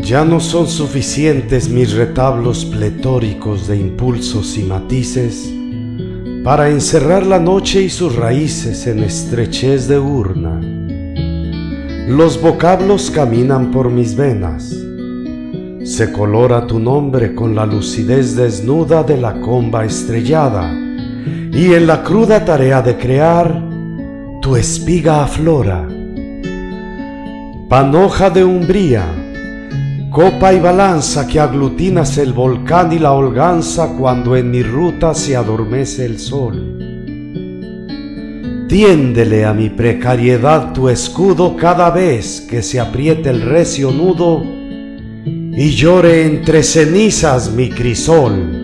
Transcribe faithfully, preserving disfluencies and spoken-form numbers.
Ya no son suficientes mis retablos pletóricos de impulsos y matices para encerrar la noche y sus raíces en estrechez de urna. Los vocablos caminan por mis venas. Se colora tu nombre con la lucidez desnuda de la comba estrellada, y en la cruda tarea de crear, tu espiga aflora. Panoja de umbría, copa y balanza que aglutinas el volcán y la holganza cuando en mi ruta se adormece el sol. Tiéndele a mi precariedad tu escudo cada vez que se apriete el recio nudo y llore entre cenizas mi crisol.